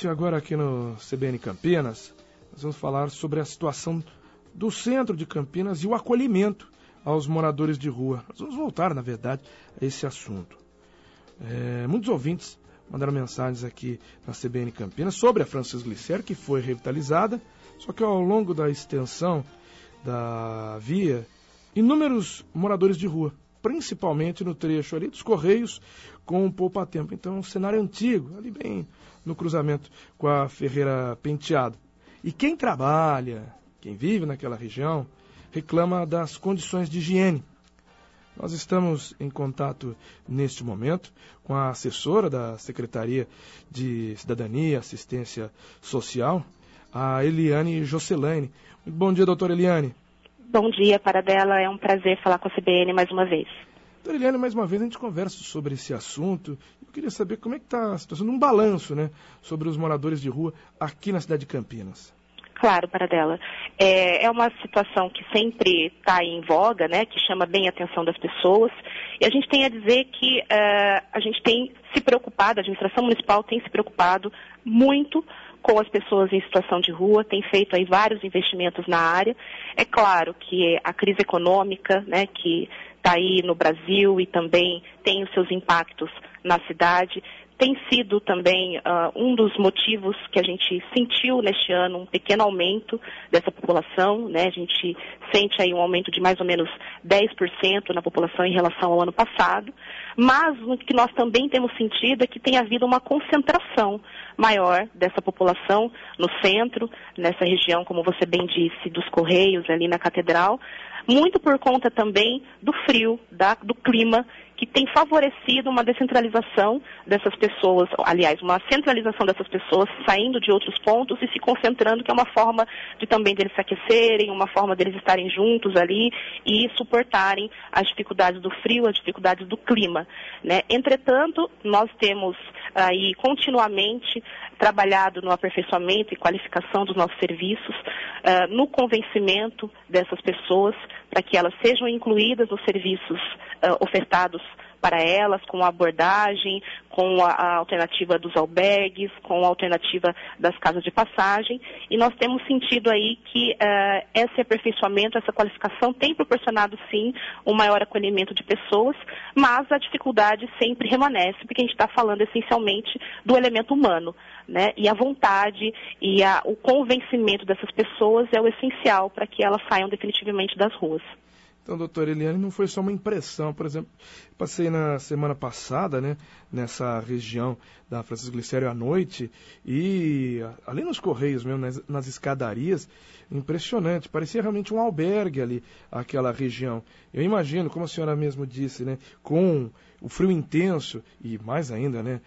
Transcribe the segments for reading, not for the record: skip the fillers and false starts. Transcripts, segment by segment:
noite, agora aqui no CBN Campinas, nós vamos falar sobre a situação do centro de Campinas e o acolhimento aos moradores de rua. Nós vamos voltar, na verdade, a esse assunto. Muitos ouvintes mandaram mensagens aqui na CBN Campinas sobre a Francisco Glicério, que foi revitalizada, só que ao longo da extensão da via, inúmeros moradores de rua, principalmente no trecho ali dos Correios com o Poupatempo. Então, um cenário antigo, ali bem no cruzamento com a Ferreira Penteado. E quem trabalha, quem vive naquela região, reclama das condições de higiene. Nós estamos em contato neste momento com a assessora da Secretaria de Cidadania e Assistência Social, a Eliane Jocelaine. Muito bom dia, doutora Eliane. Bom dia, Paradela. É um prazer falar com a CBN mais uma vez. Doutora Eliane, mais uma vez a gente conversa sobre esse assunto. Eu queria saber como é que está a situação, um balanço, né, sobre os moradores de rua aqui na cidade de Campinas. Claro, Paradela. É uma situação que sempre está em voga, né, que chama bem a atenção das pessoas. E a gente tem a dizer que a gente tem se preocupado, a administração municipal tem se preocupado muito com as pessoas em situação de rua, tem feito aí vários investimentos na área. É claro que a crise econômica, né, que está aí no Brasil e também tem os seus impactos na cidade, tem sido também um dos motivos que a gente sentiu neste ano um pequeno aumento dessa população, né? A gente sente aí um aumento de mais ou menos 10% na população em relação ao ano passado, mas o que nós também temos sentido é que tem havido uma concentração maior dessa população no centro, nessa região, como você bem disse, dos Correios, ali na Catedral, muito por conta também do frio, do clima, que tem favorecido uma descentralização dessas pessoas, aliás, uma centralização dessas pessoas saindo de outros pontos e se concentrando, que é uma forma de também deles se aquecerem, uma forma deles estarem juntos ali e suportarem as dificuldades do frio, as dificuldades do clima, né? Entretanto, nós temos aí continuamente trabalhado no aperfeiçoamento e qualificação dos nossos serviços, no convencimento dessas pessoas para que elas sejam incluídas nos serviços ofertados para elas, com a abordagem, com a alternativa dos albergues, com a alternativa das casas de passagem. E nós temos sentido aí que esse aperfeiçoamento, essa qualificação tem proporcionado, sim, um maior acolhimento de pessoas, mas a dificuldade sempre permanece, porque a gente está falando essencialmente do elemento humano, né? E a vontade e o convencimento dessas pessoas é o essencial para que elas saiam definitivamente das ruas. Então, doutora Eliane, não foi só uma impressão. Por exemplo, passei na semana passada, né, nessa região da Francisco Glicério à noite, e ali nos Correios mesmo, nas escadarias, impressionante. Parecia realmente um albergue ali, aquela região. Eu imagino, como a senhora mesmo disse, né, com o frio intenso, e mais ainda, né,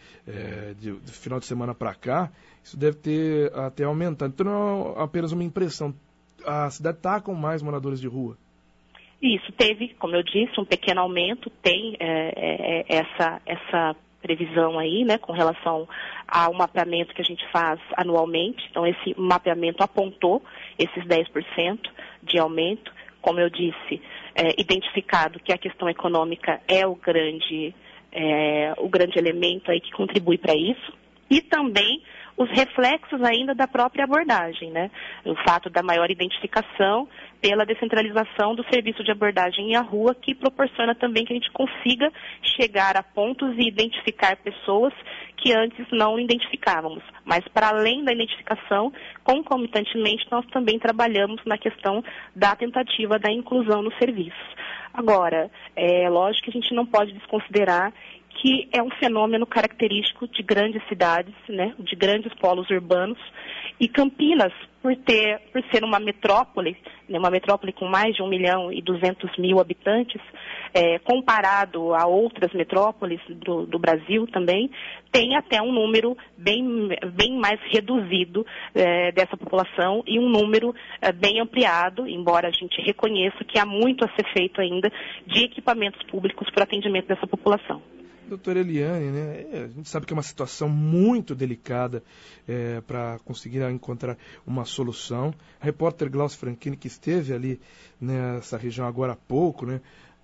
do final de semana para cá, isso deve ter até aumentado. Então, não é apenas uma impressão. A cidade está com mais moradores de rua. Isso, teve, como eu disse, um pequeno aumento, tem essa previsão aí, né, com relação ao mapeamento que a gente faz anualmente. Então, esse mapeamento apontou esses 10% de aumento. Como eu disse, identificado que a questão econômica é o grande elemento aí que contribui para isso. E também os reflexos ainda da própria abordagem, né? O fato da maior identificação pela descentralização do serviço de abordagem à rua, que proporciona também que a gente consiga chegar a pontos e identificar pessoas que antes não identificávamos. Mas, para além da identificação, concomitantemente, nós também trabalhamos na questão da tentativa da inclusão nos serviços. Agora, é lógico que a gente não pode desconsiderar que é um fenômeno característico de grandes cidades, né, de grandes polos urbanos, e Campinas, por ser uma metrópole, né, uma metrópole com mais de 1.200.000 habitantes, comparado a outras metrópoles do Brasil também, tem até um número bem mais reduzido dessa população e um número bem ampliado, embora a gente reconheça que há muito a ser feito ainda de equipamentos públicos para o atendimento dessa população. Doutora Eliane, né, a gente sabe que é uma situação muito delicada para conseguir encontrar uma solução. A repórter Glaucia Franchini, que esteve ali nessa região agora há pouco, né,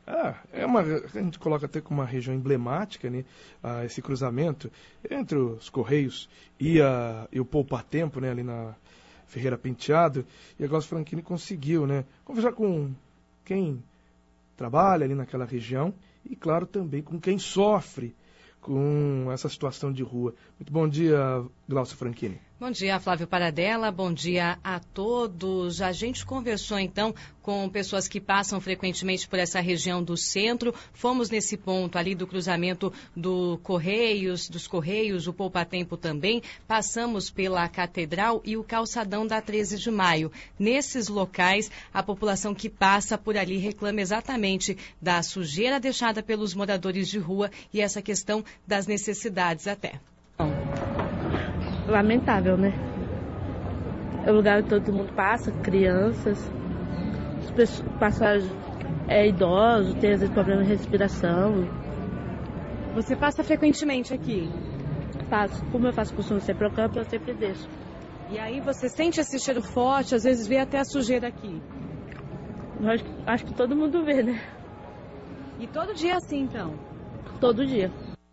A gente coloca até como uma região emblemática, né, esse cruzamento entre os Correios e o Poupa-Tempo, né, ali na Ferreira Penteado, e a Glaucia Franchini conseguiu, né, conversar com quem trabalha ali naquela região e, claro, também com quem sofre com essa situação de rua. Muito bom dia, Glaucia Franchini. Bom dia, Flávio Paradella. Bom dia a todos. A gente conversou, então, com pessoas que passam frequentemente por essa região do centro. Fomos nesse ponto ali do cruzamento dos Correios, o Poupa-Tempo também. Passamos pela Catedral e o calçadão da 13 de maio. Nesses locais, a população que passa por ali reclama exatamente da sujeira deixada pelos moradores de rua e essa questão das necessidades até. Lamentável, né? É o lugar onde todo mundo passa, crianças, as pessoas passam, idosos, tem às vezes problema de respiração. Você passa frequentemente aqui? Passo. Como eu faço costume sempre ao campo, eu sempre deixo. E aí você sente esse cheiro forte, às vezes vê até a sujeira aqui? Acho que todo mundo vê, né? E todo dia assim, então? Todo dia.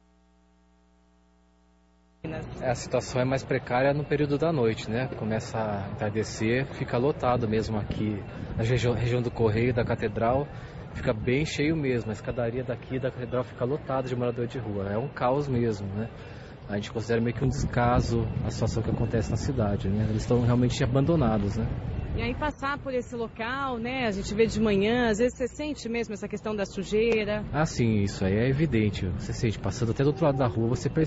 A situação é mais precária no período da noite, né? Começa a entardecer, fica lotado mesmo aqui na região do Correio, da Catedral, fica bem cheio mesmo. A escadaria daqui da Catedral fica lotada de morador de rua, é um caos mesmo, né? A gente considera meio que um descaso a situação que acontece na cidade, né? Eles estão realmente abandonados, né? E aí passar por esse local, né? A gente vê de manhã, às vezes você sente mesmo essa questão da sujeira. Ah, sim, isso aí é evidente. Você sente, passando até do outro lado da rua, você percebe.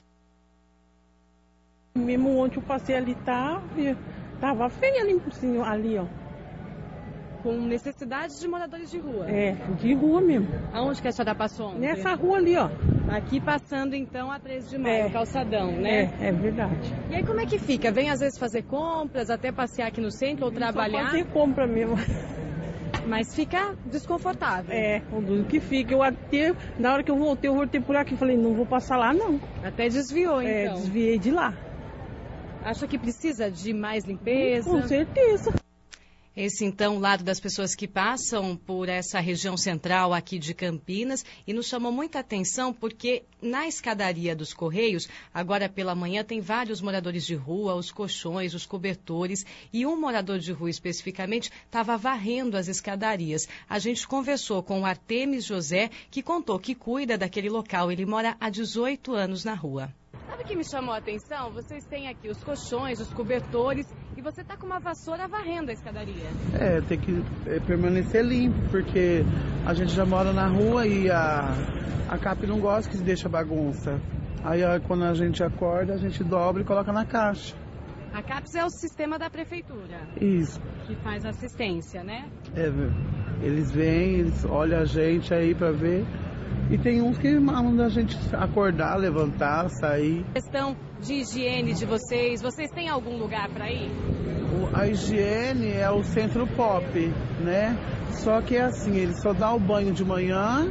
Mesmo ontem eu passei ali, tava feio ali, ó. Com necessidades de moradores de rua. De rua mesmo. Aonde que a senhora passou ontem? Nessa rua ali, ó. Aqui passando então a 13 de maio, calçadão, né? É verdade. E aí como é que fica? Vem às vezes fazer compras, até passear aqui no centro ou trabalhar? Só fazer compra mesmo. Mas fica desconfortável. O duro que fica. Na hora que eu voltei por aqui, falei, não vou passar lá não. Até desviou então? Desviei de lá. Acha que precisa de mais limpeza? Com certeza. Esse, então, lado das pessoas que passam por essa região central aqui de Campinas, e nos chamou muita atenção porque na escadaria dos Correios, agora pela manhã, tem vários moradores de rua, os colchões, os cobertores, e um morador de rua especificamente estava varrendo as escadarias. A gente conversou com o Artemis José, que contou que cuida daquele local. Ele mora há 18 anos na rua. Sabe o que me chamou a atenção? Vocês têm aqui os colchões, os cobertores, e você está com uma vassoura varrendo a escadaria. Tem que permanecer limpo, porque a gente já mora na rua e a CAP não gosta que se deixa bagunça. Aí quando a gente acorda, a gente dobra e coloca na caixa. A CAPS é o sistema da prefeitura. Isso. Que faz assistência, né? Eles vêm, eles olham a gente aí pra ver. E tem uns que mandam a gente acordar, levantar, sair. Questão de higiene de vocês têm algum lugar para ir? A higiene é o centro pop, né? Só que é assim, ele só dá o banho de manhã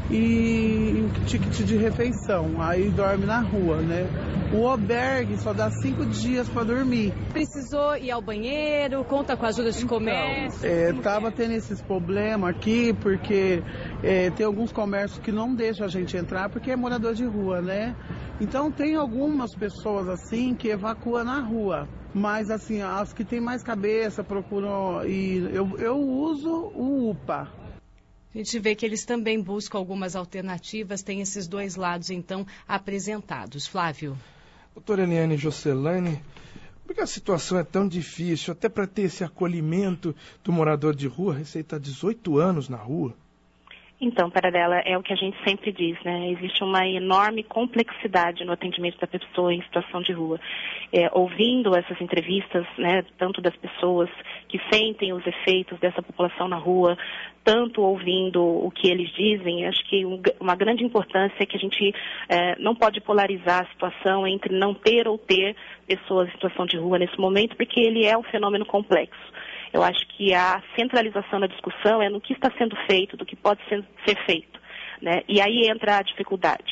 e um ticket de refeição, aí dorme na rua, né? O albergue só dá 5 dias para dormir. Precisou ir ao banheiro, conta com a ajuda de comércio? Tava tendo esses problemas aqui, porque tem alguns comércios que não deixam a gente entrar, porque é morador de rua, né? Então tem algumas pessoas assim que evacuam na rua. Mas assim, as que têm mais cabeça procuram, e eu uso o UPA. A gente vê que eles também buscam algumas alternativas, tem esses dois lados, então, apresentados. Flávio. Doutora Eliane Josselane, por que a situação é tão difícil, até para ter esse acolhimento do morador de rua? Você está há 18 anos na rua. Então, Paradella, é o que a gente sempre diz, né? Existe uma enorme complexidade no atendimento da pessoa em situação de rua. Ouvindo essas entrevistas, né, tanto das pessoas que sentem os efeitos dessa população na rua, tanto ouvindo o que eles dizem, acho que uma grande importância é que a gente não pode polarizar a situação entre não ter ou ter pessoas em situação de rua nesse momento, porque ele é um fenômeno complexo. Eu acho que a centralização da discussão é no que está sendo feito, do que pode ser feito, né? E aí entra a dificuldade.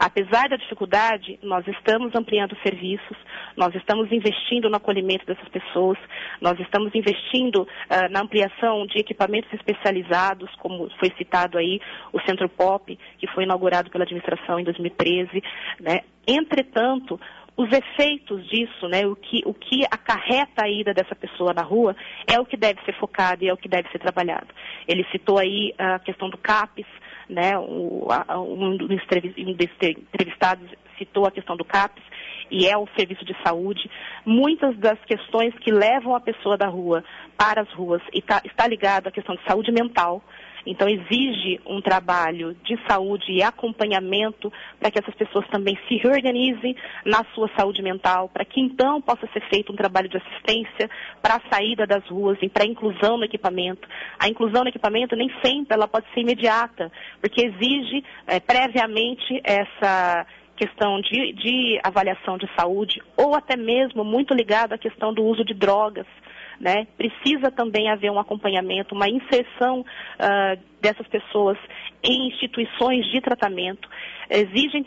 Apesar da dificuldade, nós estamos ampliando serviços, nós estamos investindo no acolhimento dessas pessoas, nós estamos investindo na ampliação de equipamentos especializados, como foi citado aí o Centro Pop, que foi inaugurado pela administração em 2013, né? Entretanto, os efeitos disso, né, o que acarreta a ida dessa pessoa na rua, é o que deve ser focado e é o que deve ser trabalhado. Ele citou aí a questão do CAPES, né, um dos entrevistados citou a questão do CAPES, e é o serviço de saúde. Muitas das questões que levam a pessoa da rua para as ruas está ligado à questão de saúde mental. Então, exige um trabalho de saúde e acompanhamento para que essas pessoas também se reorganizem na sua saúde mental, para que então possa ser feito um trabalho de assistência para a saída das ruas e para a inclusão no equipamento. A inclusão no equipamento nem sempre ela pode ser imediata, porque exige previamente essa questão de avaliação de saúde ou até mesmo muito ligado à questão do uso de drogas. Né? Precisa também haver um acompanhamento, uma inserção dessas pessoas em instituições de tratamento. Existem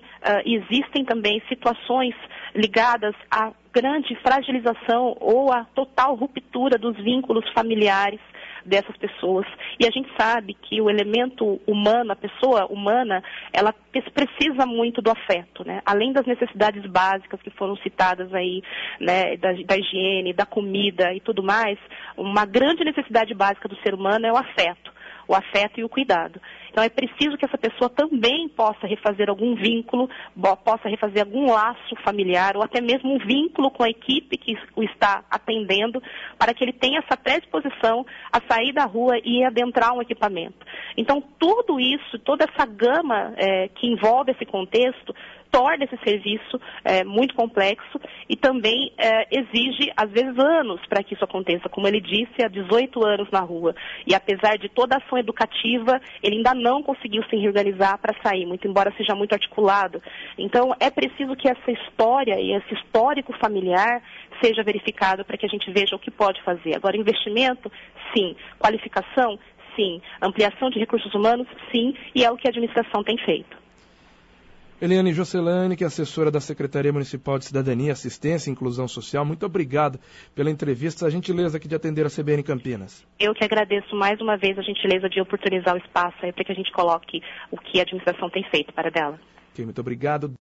também situações ligadas à grande fragilização ou à total ruptura dos vínculos familiares dessas pessoas. E a gente sabe que o elemento humano, a pessoa humana, ela precisa muito do afeto, né? Além das necessidades básicas que foram citadas aí, né, da higiene, da comida e tudo mais, uma grande necessidade básica do ser humano é o afeto e o cuidado. Então é preciso que essa pessoa também possa refazer algum vínculo, possa refazer algum laço familiar ou até mesmo um vínculo com a equipe que o está atendendo, para que ele tenha essa predisposição a sair da rua e adentrar um equipamento. Então tudo isso, toda essa gama que envolve esse contexto, torna esse serviço muito complexo e também exige, às vezes, anos para que isso aconteça. Como ele disse, há 18 anos na rua. E apesar de toda a ação educativa, ele ainda não conseguiu se reorganizar para sair, muito embora seja muito articulado. Então, é preciso que essa história e esse histórico familiar seja verificado para que a gente veja o que pode fazer. Agora, investimento, sim. Qualificação, sim. Ampliação de recursos humanos, sim. E é o que a administração tem feito. Eliane Josselani, que é assessora da Secretaria Municipal de Cidadania, Assistência e Inclusão Social, muito obrigado pela entrevista, a gentileza aqui de atender a CBN Campinas. Eu que agradeço mais uma vez a gentileza de oportunizar o espaço aí para que a gente coloque o que a administração tem feito para dela. Ok, muito obrigado.